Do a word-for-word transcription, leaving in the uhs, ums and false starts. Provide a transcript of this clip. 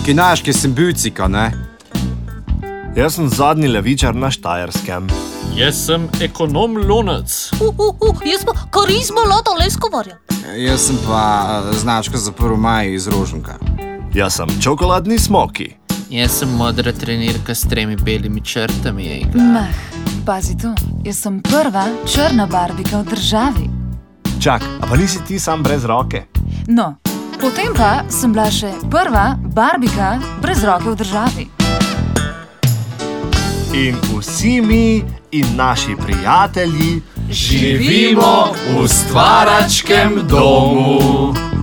skinaški sem bicika, ne? Jaz sem zadnji levičar na Štajerskem. Jaz sem ekonom lonec. Uh, uh, uh, jaz pa karizma Lada Leskovarja. Jaz sem pa značka za prvi maj iz Rožnka. Jaz sem čokoladni smoki. Jaz sem modra trenirka s tremi belimi črtami, Ejga. Mah, pazi tu, jaz sem prva črna barbika v državi. Čak, a pa nisi ti sam brez roke? No, potem pa sem bila še prva barbika brez roke v državi. In vsi mi in naši prijatelji Živimo v stvaračkem domu.